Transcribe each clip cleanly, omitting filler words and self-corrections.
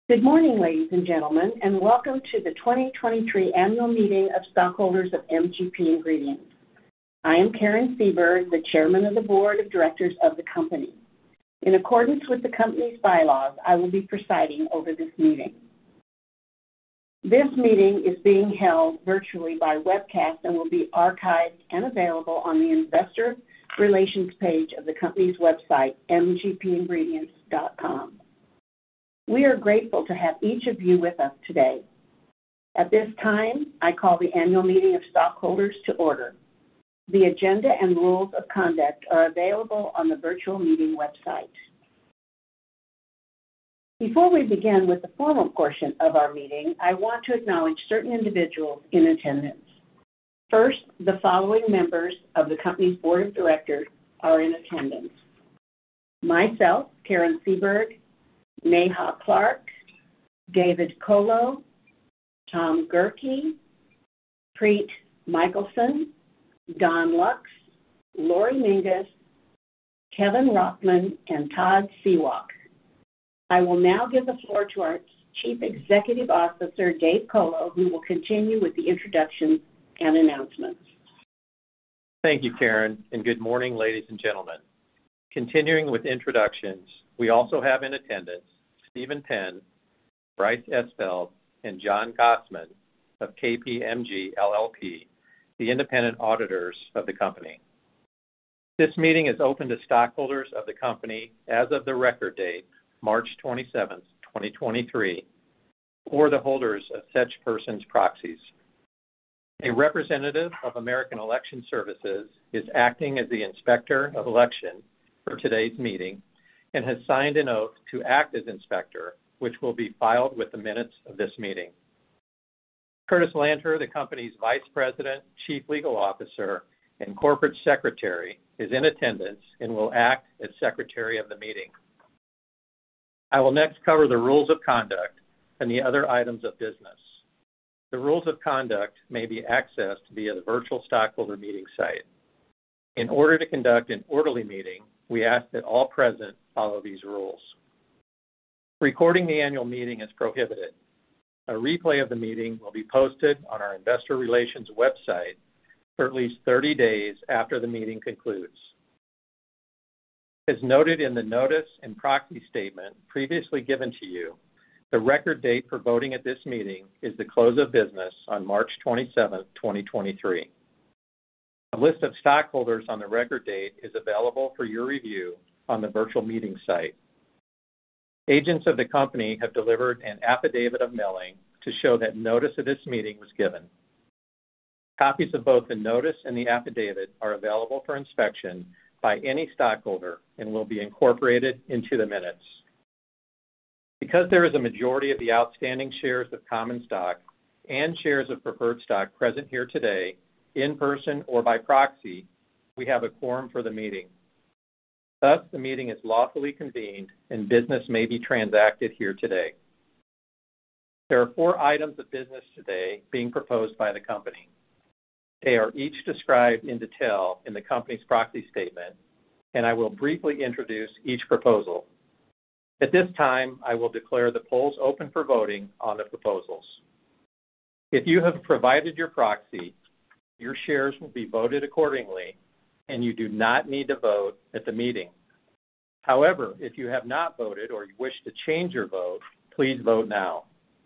Good morning, ladies and gentlemen, and welcome to the 2023 Annual Meeting of Stockholders of MGP Ingredients. I am Karen Seberg, the Chairman of the Board of Directors of the company. In accordance with the company's bylaws, I will be presiding over this meeting. This meeting is being held virtually by webcast and will be archived and available on the Investor Relations page of the company's website, mgpingredients.com. We are grateful to have each of you with us today. At this time, I call the Annual Meeting of Stockholders to order. The agenda and rules of conduct are available on the virtual meeting website. Before we begin with the formal portion of our meeting, I want to acknowledge certain individuals in attendance. First, the following members of the company's Board of Directors are in attendance. Myself, Karen Seberg, Neha Clark, David Colo, Tom Gerke, Preet Michelson, Don Lux, Lori Mingus, Kevin Rockman, and Todd Seawalk. I will now give the floor to our Chief Executive Officer, Dave Colo, who will continue with the introductions and announcements. Thank you, Karen, and good morning, ladies and gentlemen. Continuing with introductions, we also have in attendance Stephen Penn, Bryce Esfeld, and John Gossman of KPMG LLP, the independent auditors of the company. This meeting is open to stockholders of the company as of the record date, March 27, 2023, or the holders of such persons' proxies. A representative of American Election Services is acting as the Inspector of Election for today's meeting and has signed an oath to act as inspector, which will be filed with the minutes of this meeting. Curtis Lanter, the company's Vice President, Chief Legal Officer, and Corporate Secretary, is in attendance and will act as Secretary of the meeting. I will next cover the rules of conduct and the other items of business. The rules of conduct may be accessed via the virtual stockholder meeting site. In order to conduct an orderly meeting, we ask that all present follow these rules. Recording the annual meeting is prohibited. A replay of the meeting will be posted on our Investor Relations website for at least 30 days after the meeting concludes. As noted in the notice and proxy statement previously given to you, the record date for voting at this meeting is the close of business on March 27, 2023. A list of stockholders on the record date is available for your review on the virtual meeting site. Agents of the company have delivered an affidavit of mailing to show that notice of this meeting was given. Copies of both the notice and the affidavit are available for inspection by any stockholder and will be incorporated into the minutes. Because there is a majority of the outstanding shares of common stock and shares of preferred stock present here today, in person or by proxy, we have a quorum for the meeting. Thus, the meeting is lawfully convened and business may be transacted here today. There are 4 items of business today being proposed by the company. They are each described in detail in the company's proxy statement, and I will briefly introduce each proposal. At this time, I will declare the polls open for voting on the proposals. If you have provided your proxy, your shares will be voted accordingly, and you do not need to vote at the meeting. However, if you have not voted or you wish to change your vote, please vote now.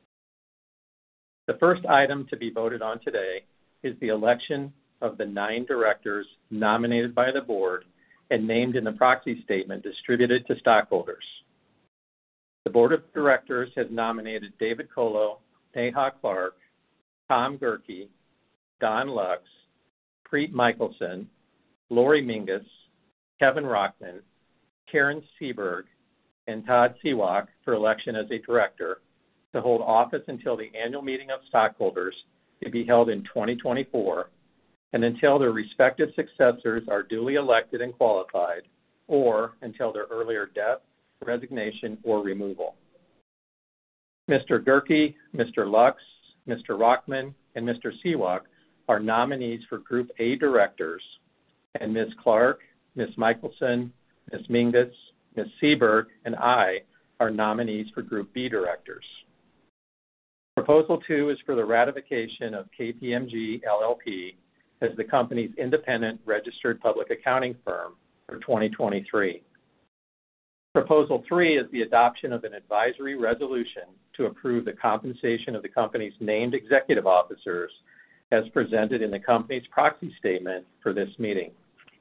The first item to be voted on today is the election of the 9 directors nominated by the board and named in the proxy statement distributed to stockholders. The board of directors has nominated David Colo, Neha Clark, Tom Gerke, Don Lux, Preet Michelson, Lori Mingus, Kevin Rockman, Karen Seberg, and Todd Seawalk for election as a director to hold office until the annual meeting of stockholders to be held in 2024 and until their respective successors are duly elected and qualified, or until their earlier death, resignation, or removal. Mr. Gerke, Mr. Lux, Mr. Rockman, and Mr. Seawalk are nominees for Group A directors, and Ms. Clark, Ms. Michelson, Ms. Mingus, Ms. Seberg, and I our nominees for Group B directors. Proposal 2 is for the ratification of KPMG LLP as the company's independent registered public accounting firm for 2023. Proposal 3 is the adoption of an advisory resolution to approve the compensation of the company's named executive officers as presented in the company's proxy statement for this meeting.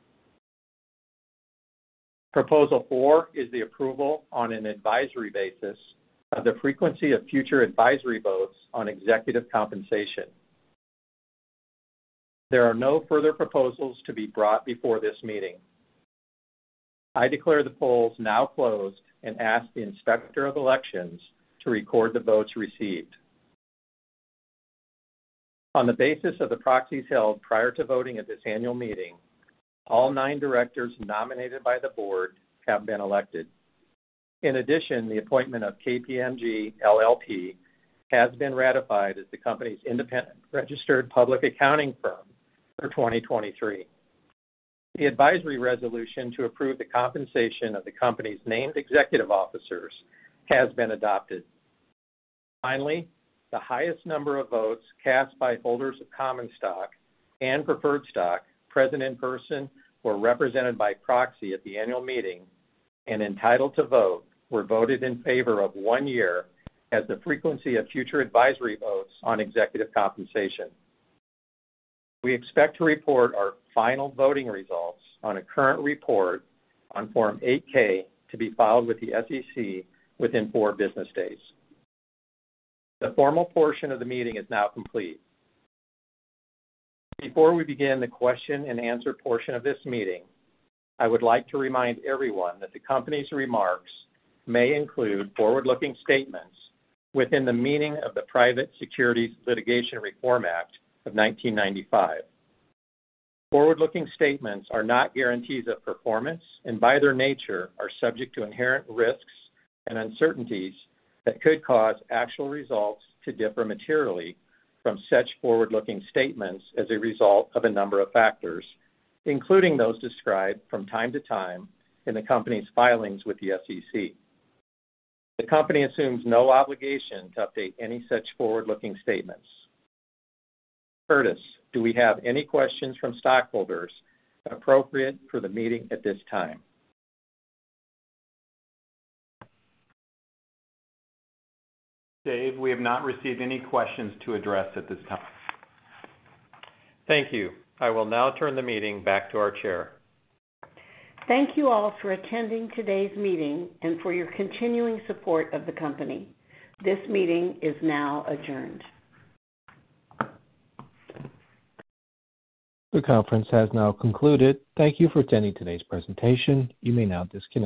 Proposal 4 is the approval on an advisory basis of the frequency of future advisory votes on executive compensation. There are no further proposals to be brought before this meeting. I declare the polls now closed and ask the Inspector of Elections to record the votes received. On the basis of the proxies held prior to voting at this annual meeting, all 9 directors nominated by the board have been elected. In addition, the appointment of KPMG LLP has been ratified as the company's independent registered public accounting firm for 2023. The advisory resolution to approve the compensation of the company's named executive officers has been adopted. Finally, the highest number of votes cast by holders of common stock and preferred stock present in person or represented by proxy at the annual meeting and entitled to vote were voted in favor of 1 year as the frequency of future advisory votes on executive compensation. We expect to report our final voting results on a current report on Form 8-K to be filed with the SEC within 4 business days. The formal portion of the meeting is now complete. Before we begin the question and answer portion of this meeting, I would like to remind everyone that the company's remarks may include forward-looking statements within the meaning of the Private Securities Litigation Reform Act of 1995. Forward-looking statements are not guarantees of performance and by their nature are subject to inherent risks and uncertainties that could cause actual results to differ materially from such forward-looking statements as a result of a number of factors, including those described from time to time in the company's filings with the SEC. The company assumes no obligation to update any such forward-looking statements. Curtis, do we have any questions from stockholders appropriate for the meeting at this time? Dave, we have not received any questions to address at this time. Thank you. I will now turn the meeting back to our chair. Thank you all for attending today's meeting and for your continuing support of the company. This meeting is now adjourned. The conference has now concluded. Thank you for attending today's presentation. You may now disconnect.